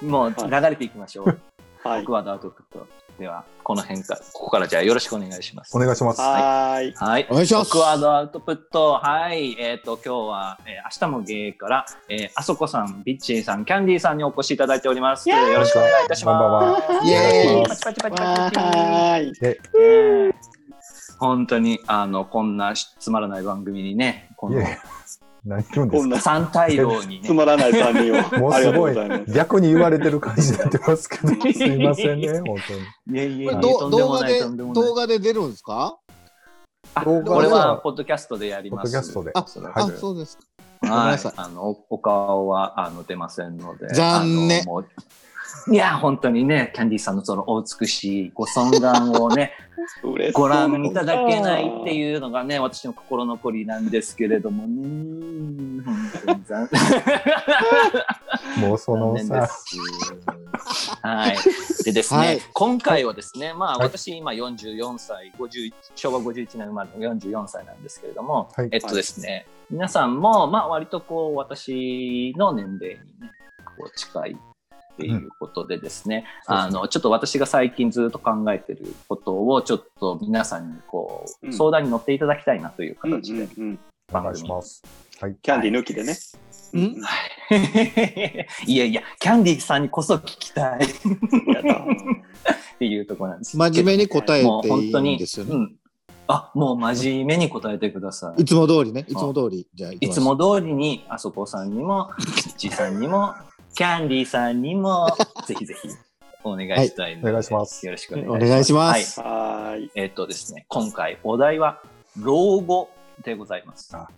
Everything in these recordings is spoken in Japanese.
もう流れていきましょう。 はい。 僕はアウトプット。では、ここからじゃあよろしくお願いします。 お願いします。 はい。 はい。 お願いします。 僕はアウトプット。はい。今日は、明日もゲイから、あそこさん、ビッチーさん、キャンディーさんにお越しいただいております。よろしくお願いいたします。 こんばんは。 イエーイパチパチパチパチパチ。 はい。 本当に、こんなつまらない番組にね、この何言うんですか。 三大老にね。 つまらない3人を。 もうすごいありがとうございます。 逆に言われてる感じになってますけど、すいませんね、本当に。 いやいやいや、 動動画で出るんですか？ 動画これはポッドキャストでやります。 ポッドキャストで。 あ、そうですか。ごめんはないさい。 お顔は出ませんので。 残念。 もういや本当にね、キャンディーさんのそのお美しいご尊顔をねご覧いただけないっていうのがね、私の心残りなんですけれどもね。本当にもうそのさ。 はい。でですね、 はい、 今回はですね、まあ私今44歳、昭和51年生まれの44歳なんですけれども、 はい、 ですね、皆さんもまあ割とこう私の年齢にね、こう近いっていうことでですね、ちょっと私が最近ずっと考えてることをちょっと皆さんにこう、相談に乗っていただきたいなという形でお願いします。 はい。キャンディー抜きでね。 いやいや、キャンディーさんにこそ聞きたいっていうところなんです。 真面目に答えていいんですよね。 もう真面目に答えてください。 いつも通りね。いつも通り。じゃあいつも通りに、あそこさんにも、ちさんにも、キャンディーさんにも、ぜひぜひお願いしたいので、 お願いします。 よろしくお願いします。 はい。ですね、今回お題は、老後でございます。はい。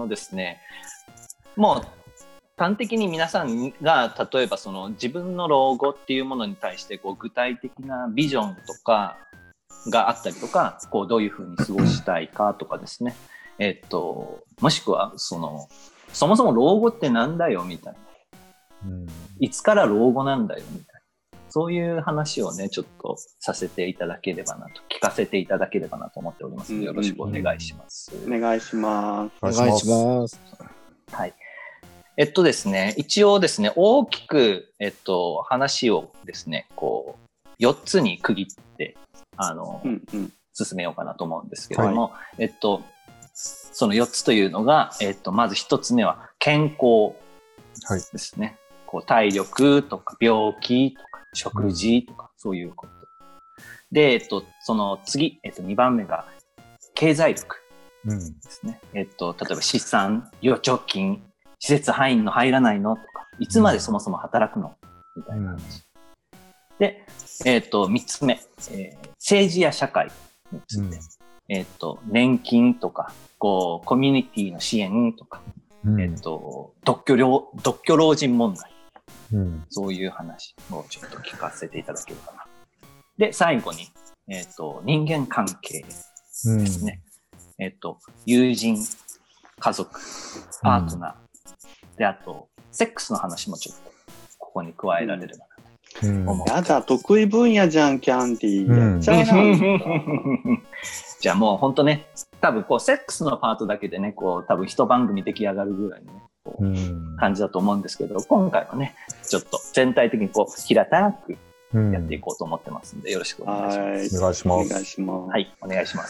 ですね、もう端的に皆さんが例えばその自分の老後っていうものに対してこう具体的なビジョンとかがあったりとか、こうどういうふうに過ごしたいかとかですね、もしくはそもそも老後ってなんだよみたいな、いつから老後なんだよみたいな。そういう話をね、ちょっとさせていただければなと、聞かせていただければなと思っておりますので、よろしくお願いします。 お願いします。 お願いします。 はい。ですね、一応ですね、大きく、話をですね、こう、4つに区切って、進めようかなと思うんですけれども、その4つというのが、まず1つ目は健康ですね。こう体力とか病気とか、食事とか、そういうこと。で、その次、2番目が、経済力ですね。例えば資産、預貯金、施設入んの入らないのとか、いつまでそもそも働くのみたいな話。で、3つ目、政治や社会について、年金とか、こう、コミュニティの支援とか、独居老人問題。そういう話をちょっと聞かせていただけるかな。で、最後に、人間関係ですね。友人、家族、パートナー、で、あと、セックスの話もちょっと、ここに加えられればなと思う。 やだ、得意分野じゃん、キャンディー。やっちゃいな。 じゃあもうほんとね、多分こう、セックスのパートだけでね、こう、多分一番組出来上がるぐらいのね、感じだと思うんですけど、今回はね、ちょっと全体的にこう平たくやっていこうと思ってますんで、よろしくお願いします。 お願いします。 お願いします。 はい、お願いします。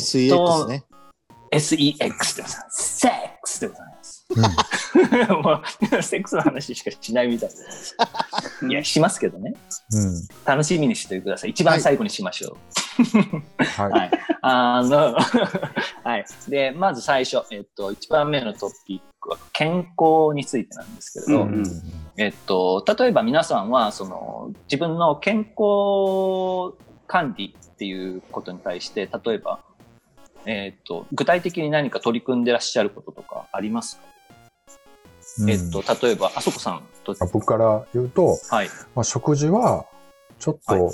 SEX ね。 SEX でございます。セックスでございます。もうセックスの話しかしないみたいです。いや、しますけどね。楽しみにしてください。一番最後にしましょう。はい。はい。で、まず最初、1番目のトピックは健康についてなんですけれど、例えば皆さんは、自分の健康管理っていうことに対して、例えば、具体的に何か取り組んでらっしゃることとかありますか？例えば、あそこさんと。 僕から言うと、食事は、ちょっと、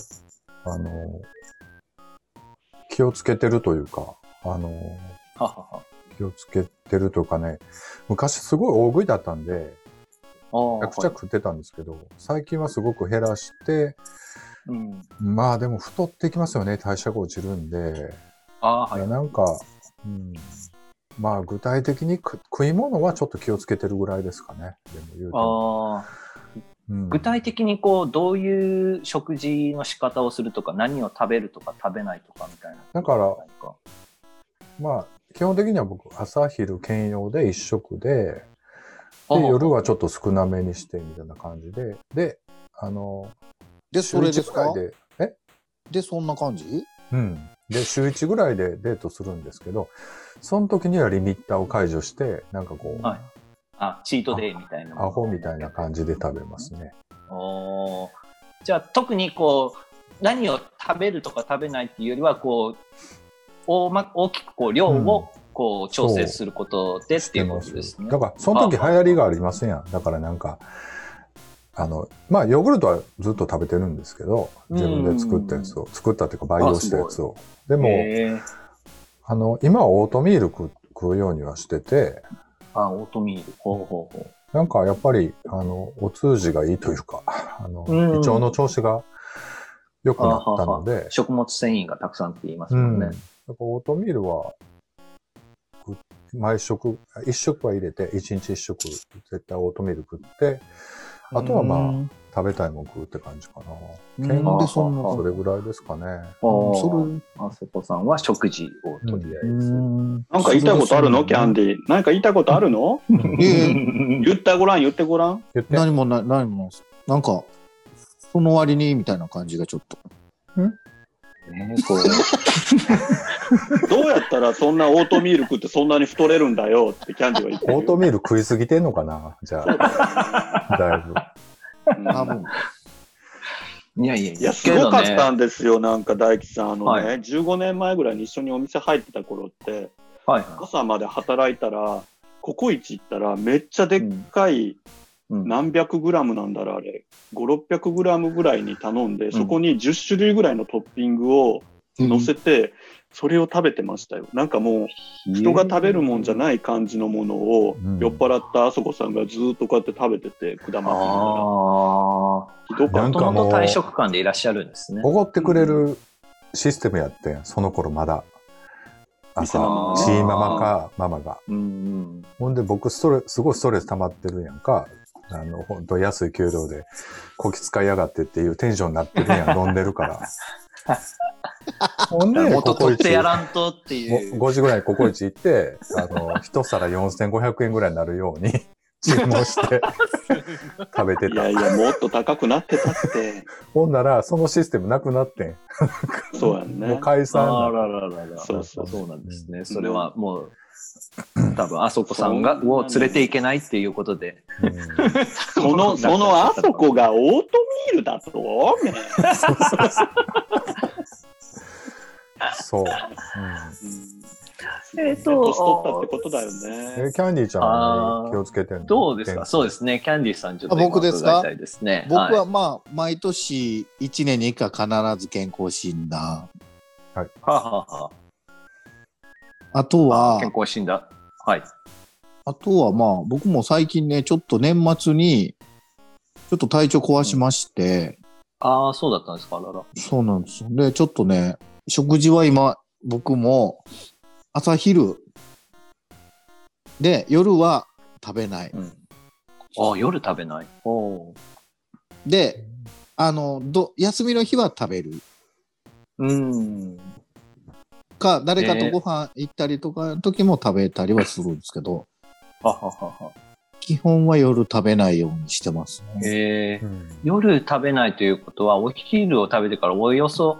気をつけてるというか、気をつけてるというかね、昔すごい大食いだったんで、めちゃくちゃ食ってたんですけど、最近はすごく減らして、まあでも太っていきますよね、代謝が落ちるんで。なんか、 まあ具体的に食い物はちょっと気をつけてるぐらいですかね。でも言うても具体的にこうどういう食事の仕方をするとか、何を食べるとか食べないとかみたいな。 だからまあ基本的には僕朝昼兼用で一食で、夜はちょっと少なめにしてみたいな感じで、でそれですか？ でそんな感じ？ で週1ぐらいでデートするんですけど、その時にはリミッターを解除してなんかこう。 チートデイみたいな。 アホみたいな感じで食べますね。 じゃあ特にこう何を食べるとか食べないっていうよりはこう大きくこう量をこう調整することでっていうことですね。 だからその時流行りがありますやん。だからなんかまあヨーグルトはずっと食べてるんですけど、自分で作ったやつを作ったっていうか培養したやつを。でも今はオートミール食うようにはしてて。 オートミール。 なんかやっぱり、お通じがいいというか、胃腸の調子が良くなったので。 食物繊維がたくさんって言いますもんね。 オートミールは、毎食、一食は入れて、一日一食、絶対オートミール食って、あとはまあ、食べたいもん食うって感じかな。 なんでそれぐらいですかね。 あそこさんは食事をとりあえず。 なんか言いたいことあるの？キャンディー。何か言いたいことあるの？言ってごらん。 何も。なんか、その割にみたいな感じがちょっと。 どうやったらそんなオートミール食ってそんなに太れるんだよってキャンディーは言ってるよ。 オートミール食いすぎてんのかな？じゃあ。だいぶ。 多分。 いや、 すごかったんですよ。なんか大吉さん、15年前ぐらいに一緒にお店入ってた頃って、朝まで働いたら、ココイチ行ったらめっちゃでっかい、何百グラムなんだろうあれ、5、600グラムぐらいに頼んで、そこに10種類ぐらいのトッピングを乗せて、それを食べてましたよ。なんかもう人が食べるもんじゃない感じのものを酔っ払ったあそこさんがずっとこうやって食べてて、果物ひどかった。もともと大食感でいらっしゃるんですね。 おごってくれるシステムやってん、その頃まだ。朝、チーママかママが。ほんで僕すごいストレス溜まってるやんか。ほんと安い給料でこき使いやがってっていうテンションになってるやん、飲んでるから。 ほんで、もっと取ってやらんとっていう。 5時ぐらいにココイチ行って、一皿4500円ぐらいになるように注文して食べてた。 いや、もっと高くなってたって。 ほんなら、そのシステムなくなってん。 そうやんね。 もう解散。 そうなんですね。それはもう、多分、あそこさんを連れていけないっていうことで。 そのあそこがオートミールだとね。 そう。 年取ったってことだよね。 キャンディーちゃんは気をつけてるの？ どうですか？そうですね。キャンディーさんちょっと僕ですか？僕はまあ、毎年1年に1回必ず健康診断。 はい。 あとは、 健康診断。はい。 あとはまあ、僕も最近ね、ちょっと年末に、ちょっと体調壊しまして。 そうだったんですか？ そうなんですよ。で、ちょっとね、食事は今、僕も朝昼で夜は食べない。 夜食べない。 で、休みの日は食べる。誰かとご飯行ったりとかの時も食べたりはするんですけど、基本は夜食べないようにしてますね。 夜食べないということは、お昼を食べてからおよそ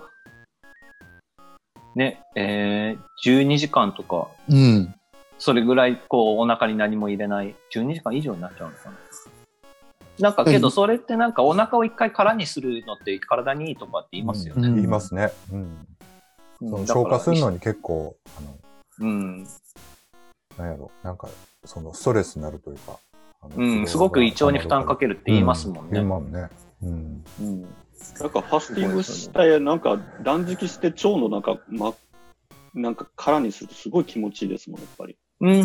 ね、12時間とか、それぐらいこうお腹に何も入れない、12時間以上になっちゃうのかな。なんかけどそれってなんかお腹を一回空にするのって体にいいとかって言いますよね。 言いますね。消化するのに結構なんやろ、なんかそのストレスになるというか、 すごく胃腸に負担かけるって言いますもんね。 言いますね。 なんかファスティングしてなんか断食して腸のなんか空にするとすごい気持ちいいですもんやっぱり。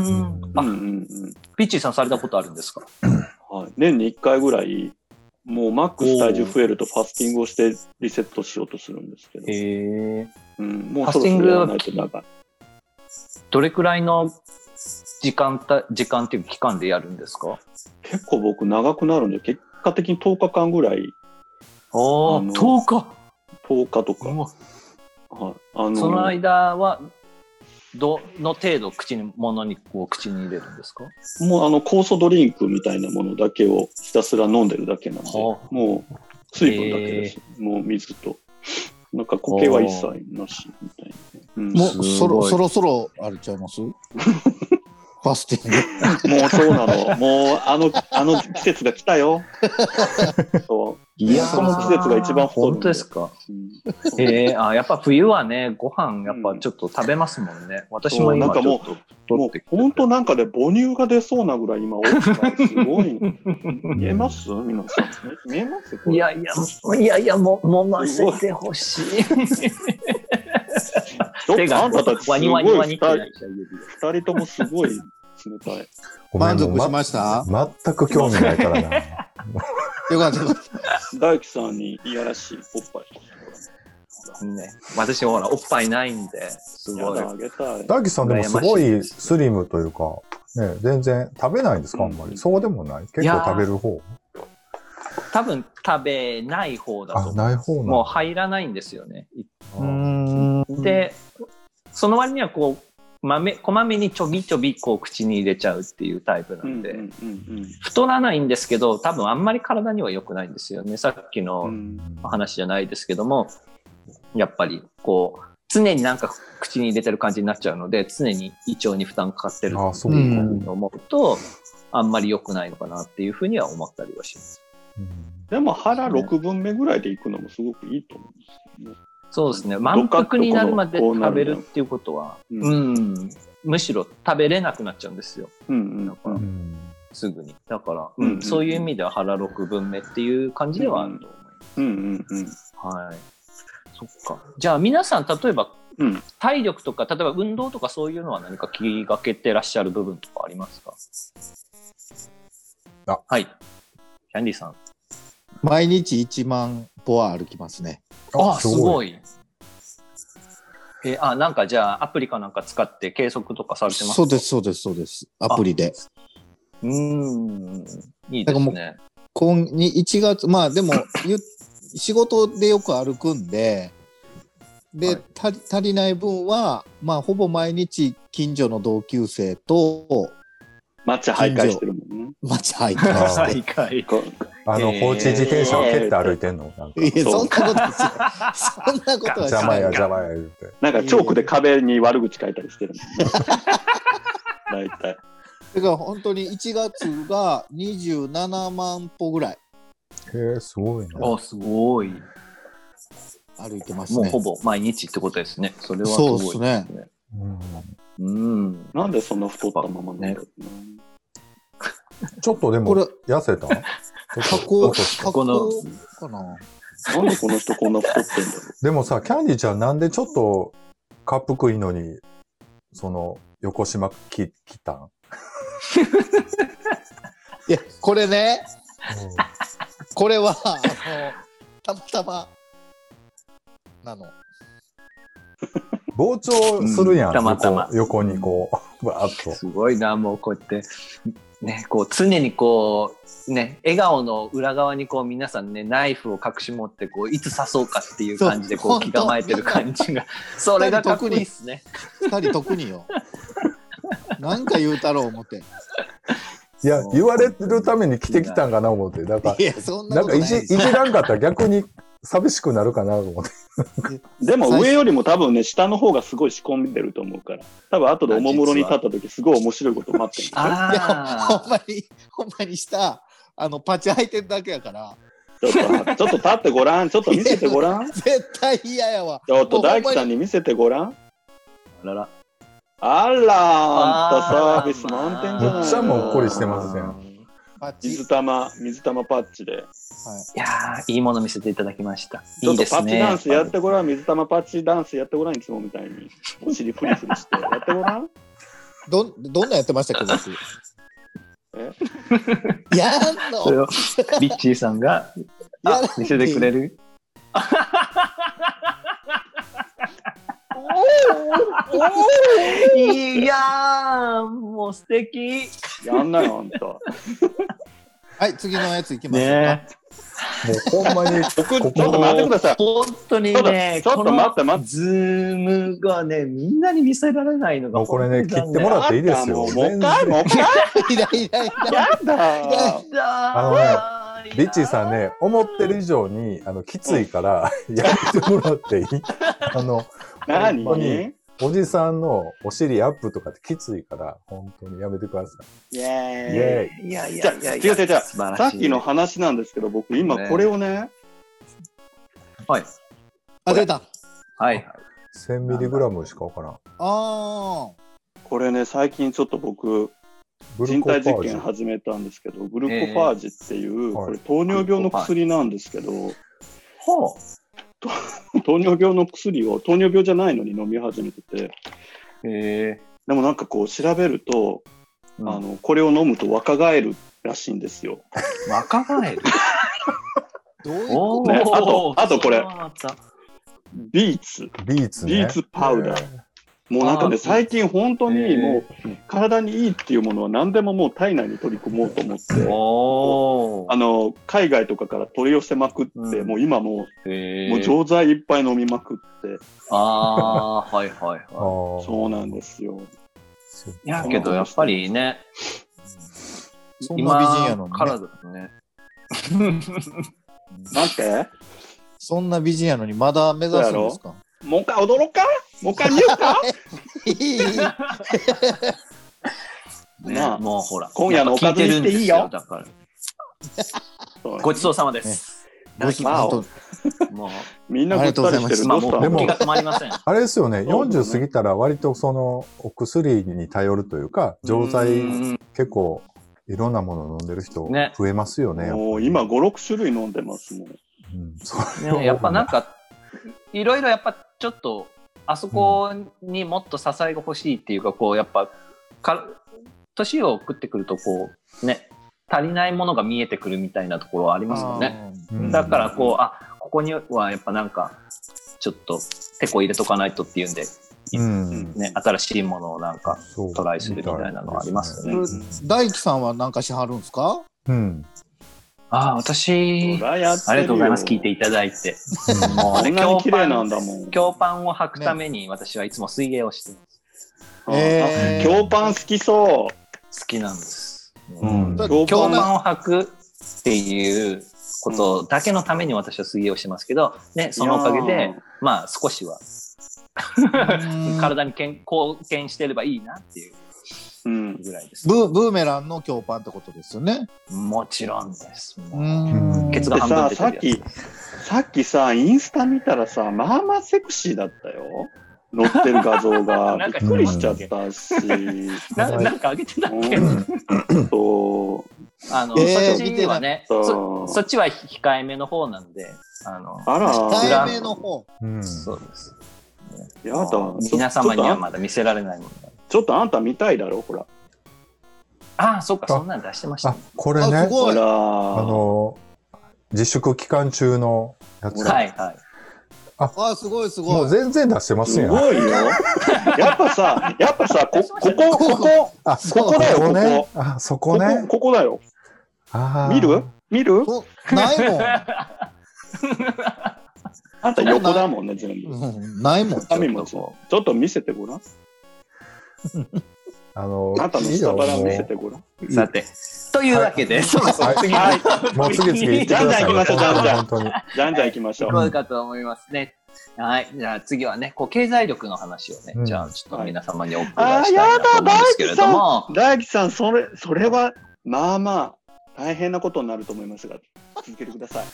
ピッチーさんされたことあるんですか？ 年に1回ぐらいもうマックス体重増えるとファスティングをしてリセットしようとするんですけど。 もうそろそろやらないと長い。どれくらいの時間っていう期間でやるんですか？ 結構僕長くなるんで、結果的に10日間ぐらい。 10日 ?10 日とか。はい、 その間は、どの程度口に入れるんですか？ もう酵素ドリンクみたいなものだけをひたすら飲んでるだけなんで、もう水分だけです。もう水と。なんか固形は一切なしみたいな。 もうそろそろあれちゃいますファスティング。もうそうなの。もうあの季節が来たよ。そう。いや、その季節が一番太る。本当ですか？やっぱ冬はね、ご飯やっぱちょっと食べますもんね。私も今ちょっともう本当なんかで母乳が出そうなぐらい今大きさすごい。見えます？皆さん。見えます？ いや、もうませてほしい。 手があんたたちすごい2人ともすごい冷たい。 満足しました？ 全く興味ないからな。 よかった。 大樹さんにいやらしいおっぱい。 ね、私ほらおっぱいないんで、すごい。 大樹さんでもすごいスリムというか、ね、全然食べないんですか、あんまり。そうでもない？結構食べる方？ 多分食べない方だと思う。 ない方もう入らないんですよね。で、その割にはこう、こまめにちょびちょびこう口に入れちゃうっていうタイプなんで、太らないんですけど、多分あんまり体には良くないんですよね。さっきの話じゃないですけども、やっぱりこう、常になんか口に入れてる感じになっちゃうので、常に胃腸に負担かかってるっていうふうに思うと、あんまり良くないのかなっていうふうには思ったりはします。 でも腹6分目ぐらいでいくのもすごくいいと思うんですよね。 そうですね。満腹になるまで食べるっていうことは、むしろ食べれなくなっちゃうんですよ。だからすぐに。だから、そういう意味では腹6分目っていう感じではあると思います。はい。そっか。じゃあ皆さん、例えば、体力とか、例えば運動とかそういうのは何か気がけてらっしゃる部分とかありますか？はい。キャンディーさん。 毎日1万歩は歩きますね。 すごい。なんかじゃあアプリかなんか使って計測とかされてますか？ そうです。アプリで。 いいですね。 1月、まあでも、仕事でよく歩くんで、足りない分は、まあほぼ毎日近所の同級生と、 街徘徊してるもんね。 街徘徊して。 放置自転車を蹴って歩いてんの？ いや、そんなことは邪魔や言うて。 なんかチョークで壁に悪口書いたりしてるもんね。大体。 だから本当に1月が27万歩ぐらい。 へえ、すごいね。 すごい。 歩いてますね。 もうほぼ毎日ってことですね。それはすごいですね。そうですね。 なんでそんな太ったままなんだろうね。 ちょっとでも痩せた？ 加工かな。 なんでこの人こんな太ってんだろう。 でもさ、キャンディーちゃんなんでちょっとかっぷくいいのに横島切ったん？ いや、これね、これはたまたまなの。 膨張するやん、 たまたま横にこうバーッと。 すごいな、もうこうやってね、こう常にこうね、笑顔の裏側にこう皆さんね、ナイフを隠し持ってこういつ刺そうかっていう感じでこう気構えてる感じが、それがかっこいいっすね。 2人特によ。なんか言うたろう思って。 いや、言われるために着てきたんかな思って。だから、なんかいじらんかったら逆に寂しくなるかなと思って。 でも上よりも多分ね、下の方がすごい仕込んでると思うから、多分後でおもむろに立った時すごい面白いこと待ってる。 いや、ほんまに下、パチ開いてるだけやから。 ちょっと立ってごらん。ちょっと見せてごらん。 絶対嫌やわ。 ちょっと大樹さんに見せてごらん。あら、あんたサービス満点じゃない。 めっちゃもっこりしてますね。 水玉パッチで。 いやー、いいもの見せていただきました。いいですね。 ちょっとパッチダンスやってごらん。水玉パッチダンスやってごらん。いつもみたいにお尻フリフリしてやってごらん。 どんなやってましたっけ？やんの？ それをビッチーさんが見せてくれる？いやー、ももう素敵。 やんなよ、あんた。 はい、次のやついきましょうか。 もうほんまに、 ちょっと待ってください。 本当にね、 ちょっと待って。 ズームがね、みんなに見せられないのが。 もうこれね、切ってもらっていいですよ。 もう一回いらやだリッチーさんね、思ってる以上に、きついから、やってもらっていい何おじさんのお尻アップとかってきついから、本当にやめてください。 イェーイ。いや、違う。さっきの話なんですけど、僕今これをね。 はい。 あ、出た。 はい。 1000mg しかわからん。 これね、最近ちょっと僕、人体実験始めたんですけど、グルコファージっていう、これ糖尿病の薬なんですけど、糖尿病の薬を糖尿病じゃないのに飲み始めてて、でもなんかこう調べると、これを飲むと若返るらしいんですよ。 若返るどういうこと？ あとこれビーツパウダー。もうなんかね、最近本当にもう体にいいっていうものは何でももう体内に取り込もうと思って、海外とかから取り寄せまくって、もう今もう錠剤いっぱい飲みまくって。 はいはいはい。 そうなんですよ。 いやけどやっぱりね、 そんな美人やのにからですね。 なんて？ そんな美人やのにまだ目指すんですか？ もう一回踊ろうか？もう一回見ようか？ ね、もうほら、 今夜のおかずにしていいよ。 だからごちそうさまです。 もうみんなぐったりしてる。 でも気が止まりません。 あれですよね、40過ぎたら割とそのお薬に頼るというか、錠剤結構いろんなものを飲んでる人増えますよね。 もう今5、6種類飲んでますもん。 やっぱなんかいろいろやっぱちょっとあそこにもっと支えが欲しいっていうか、こうやっぱ年を食ってくるとこうね、足りないものが見えてくるみたいなところはありますよね。だからこうここにはやっぱなんかちょっとテコ入れとかないとっていうんで、ね、新しいものをなんかトライするみたいなのはありますよね。 大樹さんはなんかしはるんですか？ 私、ありがとうございます。聞いていただいて。 もうね、 強パンを履くために私はいつも水泳をしてます。 強パン好きそう。好きなんです。強パンを履くっていうことだけのために私は水泳をしてますけど、ね、そのおかげで、まあ少しは体に貢献してればいいなっていう。ぐらいです。 ブーメランの強パンってことですよね。 もちろんです。ケツが半分出てるやつ。 さっきさ、インスタ見たらさ、まあまあセクシーだったよ。載ってる画像がびっくりしちゃったし。 なんか上げてたっけ？そっちはね、そっちは控えめの方なんで、 控えめの方。 そうです。 やだ。 皆様にはまだ見せられないもの。 ちょっとあんた見たいだろ、ほら。 そうか、そんなん出してましたね。 これね、自粛期間中のやつ。 はいはい。 すごいすごい。 もう全然出してますよ。 すごいよ。やっぱさ、ここだよ、ここ。 そこね。 ここだよ。見る？ ないもん。 あんた横だもんね、全部。 ないもん。 ちょっと見せてごらん。あなたの下腹見せてごらん。 さて、というわけで、 もう次じゃんじゃん行きましょう。じゃんじゃん行きましょう。 そうかと思いますね。はい、じゃあ次はね、経済力の話をね、じゃあちょっと皆様にお伺いしたいなと思うんですけれども。 大樹さん、それはまあまあ大変なことになると思いますが、続けてください。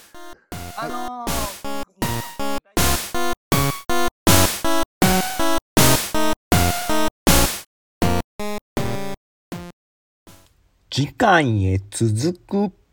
次回へ続く。